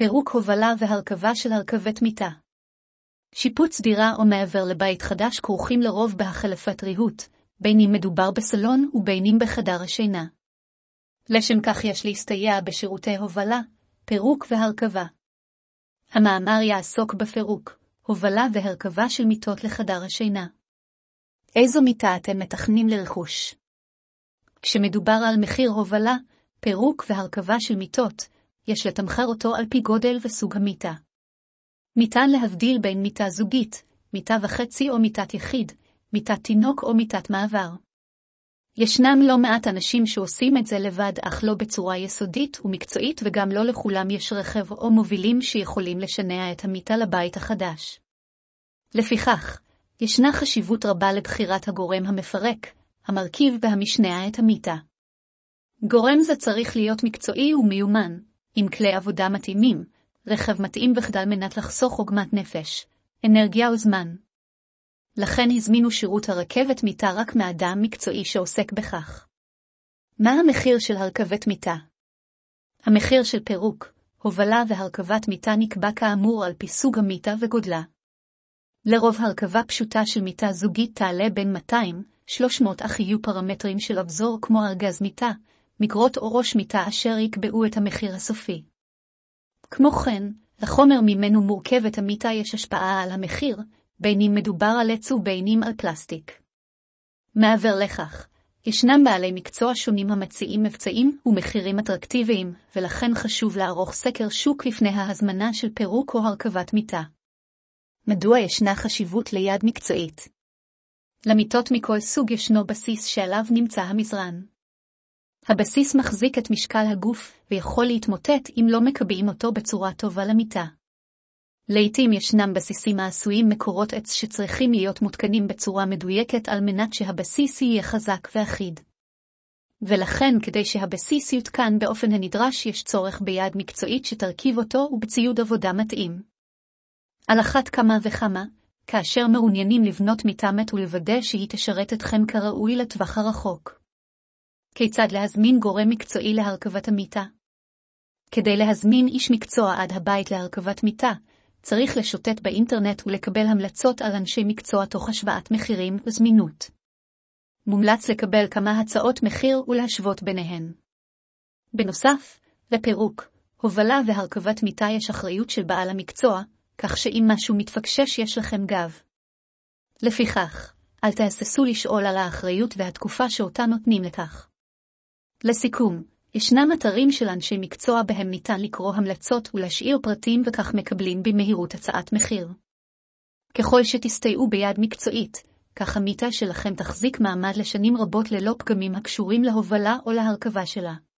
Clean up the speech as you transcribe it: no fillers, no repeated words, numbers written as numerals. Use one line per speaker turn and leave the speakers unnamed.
פירוק הובלה והרכבה של הרכבת מיטה. שיפוץ דירה או מעבר לבית חדש כרוכים לרוב בהחלפת ריהוט, בין אם מדובר בסלון ובין אם בחדר השינה. לשם כך יש להסתייע בשירותי הובלה, פירוק והרכבה. המאמר יעסוק בפירוק, הובלה והרכבה של מיטות לחדר השינה. איזו מיטה אתם מתכננים לרכוש? כשמדובר על מחיר הובלה, פירוק והרכבה של מיטות, יש לתמחר אותו על פי גודל וסוג המיטה. ניתן להבדיל בין מיטה זוגית, מיטה וחצי או מיטת יחיד, מיטת תינוק או מיטת מעבר. ישנם לא מעט אנשים שעושים את זה לבד, אך לא בצורה יסודית ומקצועית, וגם לא לכולם יש רכב או מובילים שיכולים לשנע את המיטה לבית החדש. לפיכך, ישנה חשיבות רבה לבחירת הגורם המפרק, המרכיב והמשנע את המיטה. גורם זה צריך להיות מקצועי ומיומן, עם כלי עבודה מתאימים, רכב מתאים וכדי מנת לחסוך עוגמת נפש, אנרגיה וזמן. לכן הזמינו שירות הרכבת מיטה רק מאדם מקצועי שעוסק בכך. מה המחיר של הרכבת מיטה? המחיר של פירוק, הובלה והרכבת מיטה נקבע כאמור על פי סוג המיטה וגודלה. לרוב הרכבה פשוטה של מיטה זוגית תעלה בין 200-300, אך יהיו פרמטרים של אבזור כמו ארגז מיטה, מגרות או ראש מיטה אשר יקבעו את המחיר הסופי. כמו כן, לחומר ממנו מורכבת המיטה יש השפעה על המחיר, בין אם מדובר על עץ ובין אם על פלסטיק. מעבר לכך, ישנם בעלי מקצוע שונים המציעים מבצעים ומחירים אטרקטיביים, ולכן חשוב לערוך סקר שוק לפני ההזמנה של פירוק או הרכבת מיטה. מדוע ישנה חשיבות ליד מקצועית? למיטות מכל סוג ישנו בסיס שעליו נמצא המזרן. הבסיס מחזיק את משקל הגוף ויכול להתמוטט אם לא מקבעים אותו בצורה טובה למיטה. לעתים ישנם בסיסים העשויים מקורות עץ שצריכים להיות מותקנים בצורה מדויקת על מנת שהבסיס יהיה חזק ואחיד. ולכן כדי שהבסיס יותקן באופן הנדרש יש צורך ביד מקצועית שתרכיב אותו ובציוד עבודה מתאים. על אחת כמה וכמה, כאשר מעוניינים לבנות מיטה ולוודא שהיא תשרת אתכם כראוי לטווח הרחוק. כיצד להזמין גורם מקצועי להרכבת המיטה? כדי להזמין איש מקצוע עד הבית להרכבת מיטה, צריך לשוטט באינטרנט ולקבל המלצות על אנשי מקצוע תוך השוואת מחירים וזמינות. מומלץ לקבל כמה הצעות מחיר ולהשוות ביניהן. בנוסף, לפירוק, הובלה והרכבת מיטה יש אחריות של בעל המקצוע, כך שאם משהו מתפקשש יש לכם גב. לפיכך, אל תהססו לשאול על האחריות והתקופה שאותה נותנים לכך. לסיכום, ישנם אתרים של אנשי מקצוע בהם ניתן לקרוא המלצות ולהשאיר פרטים וכך מקבלים במהירות הצעת מחיר. ככל שתסתייעו ביד מקצועית, כך המיטה שלכם תחזיק מעמד לשנים רבות ללא פגמים הקשורים להובלה או להרכבה שלה.